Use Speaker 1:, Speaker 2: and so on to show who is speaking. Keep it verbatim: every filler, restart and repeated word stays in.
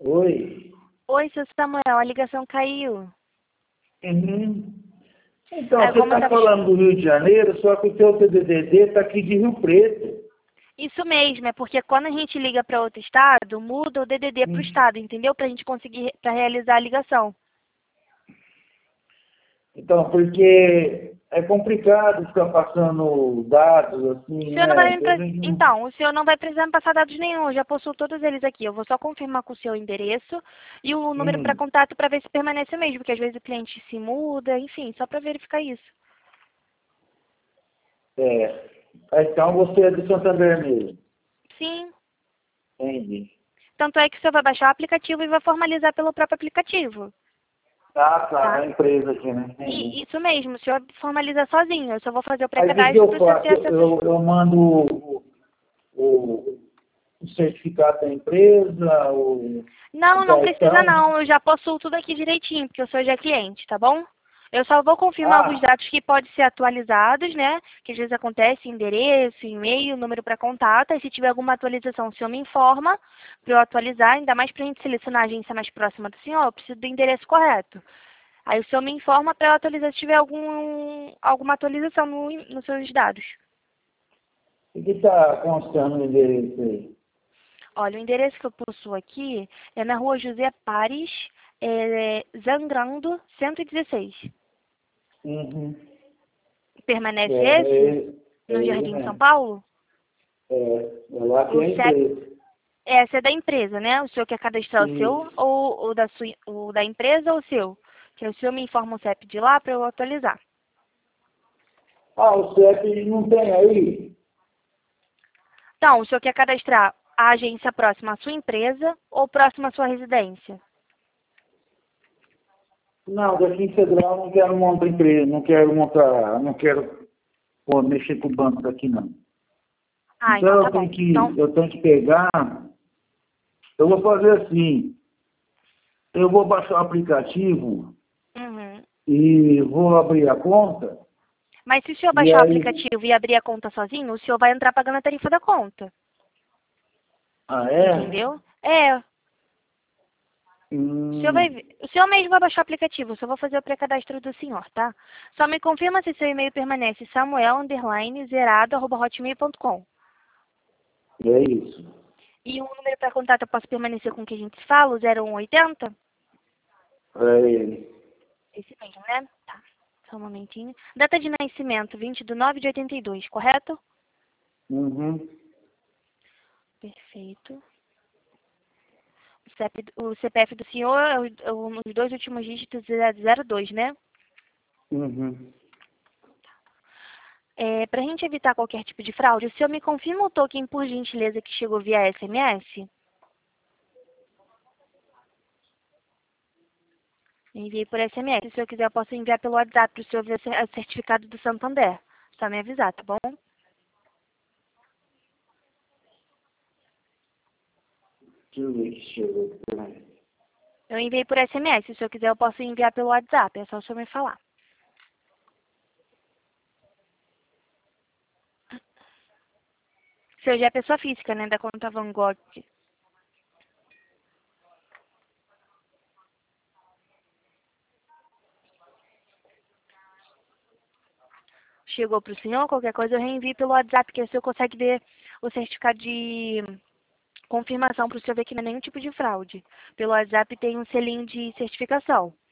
Speaker 1: Oi.
Speaker 2: Oi, seu Samuel, a ligação caiu.
Speaker 1: Uhum. Então,
Speaker 2: É,
Speaker 1: você
Speaker 2: como eu
Speaker 1: está
Speaker 2: tava...
Speaker 1: falando do Rio de Janeiro, só que o seu T D D está aqui de Rio Preto.
Speaker 2: Isso mesmo, é porque quando a gente liga para outro estado, muda o D D D para o
Speaker 1: Hum.
Speaker 2: estado, entendeu? Para a gente conseguir, para realizar a ligação.
Speaker 1: Então, porque é complicado ficar passando dados
Speaker 2: O
Speaker 1: assim,
Speaker 2: senhor não
Speaker 1: né?
Speaker 2: vai me
Speaker 1: Então, a
Speaker 2: pre-
Speaker 1: gente não-
Speaker 2: Então, o senhor não vai precisar me passar dados nenhum, eu já possuo todos eles aqui. Eu vou só confirmar com o seu endereço e o número para
Speaker 1: Hum,
Speaker 2: contato para ver se permanece o mesmo, porque às vezes o cliente se muda, enfim, só para verificar isso.
Speaker 1: é. Então, você é do Santander mesmo.
Speaker 2: Sim.
Speaker 1: Entendi.
Speaker 2: Tanto é que o senhor vai baixar o aplicativo e vai formalizar pelo próprio aplicativo,
Speaker 1: Ah, tá.
Speaker 2: tá?
Speaker 1: A empresa aqui, né?
Speaker 2: E
Speaker 1: Entendi.
Speaker 2: isso mesmo, o senhor formaliza sozinho. Eu só vou fazer o
Speaker 1: Aí, o que que
Speaker 2: pré-cadastro
Speaker 1: eu
Speaker 2: para o senhor
Speaker 1: faço?
Speaker 2: ter acesso.
Speaker 1: Eu, eu mando o, o, o certificado da empresa, o, o
Speaker 2: Não, não precisa
Speaker 1: cartão.
Speaker 2: não. Eu já possuo tudo aqui direitinho, porque eu sou já cliente, tá bom? Eu só vou confirmar alguns
Speaker 1: Ah,
Speaker 2: dados que podem ser atualizados, né? Que às vezes acontece, endereço, e-mail, número para contato. E se tiver alguma atualização, o senhor me informa para eu atualizar, ainda mais para a gente selecionar a agência mais próxima do senhor, eu preciso do endereço correto. Aí o senhor me informa para eu atualizar se tiver algum, alguma atualização no, nos seus dados.
Speaker 1: o que está constando no endereço aí?
Speaker 2: Olha, o endereço que eu possuo aqui é na rua José Pares, é, Zangrando, cento e dezesseis.
Speaker 1: Uhum.
Speaker 2: Permanece
Speaker 1: É,
Speaker 2: esse?
Speaker 1: é,
Speaker 2: No
Speaker 1: é ele
Speaker 2: Jardim São
Speaker 1: mesmo.
Speaker 2: Paulo?
Speaker 1: É, é lá que
Speaker 2: O
Speaker 1: é a
Speaker 2: C E P,
Speaker 1: empresa.
Speaker 2: essa é da empresa, né? O senhor quer cadastrar o seu
Speaker 1: Isso.
Speaker 2: ou o da, sua, o da empresa ou o seu? Que o senhor me informa o C E P de lá para eu atualizar.
Speaker 1: Ah, o C E P não tem aí?
Speaker 2: Então, o senhor quer cadastrar a agência próxima à sua empresa ou próxima à sua residência?
Speaker 1: Não, daqui em Federal eu não quero montar empresa, não quero montar, não quero pô, mexer com o banco daqui não.
Speaker 2: Ah, então
Speaker 1: Então
Speaker 2: tá
Speaker 1: eu tenho
Speaker 2: bom. Então,
Speaker 1: que, eu tenho que pegar, eu vou fazer assim, eu vou baixar o aplicativo
Speaker 2: uhum.
Speaker 1: e vou abrir a conta,
Speaker 2: Mas se o senhor
Speaker 1: e
Speaker 2: baixar o
Speaker 1: aí.
Speaker 2: aplicativo e abrir a conta sozinho, o senhor vai entrar pagando a tarifa da conta.
Speaker 1: Ah, é?
Speaker 2: Entendeu? É. O senhor vai,
Speaker 1: Hum,
Speaker 2: ver- o senhor mesmo vai baixar o aplicativo, eu só vou fazer o pré-cadastro do senhor, tá? Só me confirma se seu e-mail permanece samuel underline zerado arroba hotmail ponto com.
Speaker 1: é isso.
Speaker 2: E o número para contato eu posso permanecer com o que a gente fala, o zero um oitenta?
Speaker 1: É ele.
Speaker 2: Esse mesmo, né? Tá. Só um momentinho. Data de nascimento, vinte de nove de oitenta e dois, correto?
Speaker 1: Uhum.
Speaker 2: Perfeito. O C P, o C P F do senhor é o- é o- os dois últimos dígitos é zero dois, né?
Speaker 1: Uhum.
Speaker 2: É, para a gente evitar qualquer tipo de fraude, o senhor me confirma o token, por gentileza, que chegou via S M S? Enviei por S M S. Se o senhor quiser, eu posso enviar pelo WhatsApp para o senhor ver o cer- o certificado do Santander. Só me avisar, tá bom?
Speaker 1: Deixa eu ver que chegou. Peraí.
Speaker 2: Eu enviei por S M S. Se o senhor quiser, eu posso enviar pelo WhatsApp. É só o senhor me falar. O senhor já é pessoa física, né? Da conta Van Gogh. Chegou para o senhor, qualquer coisa eu reenvio pelo WhatsApp, que aí o senhor consegue ver o certificado de confirmação para o senhor ver que não é nenhum tipo de fraude. Pelo WhatsApp tem um selinho de certificação.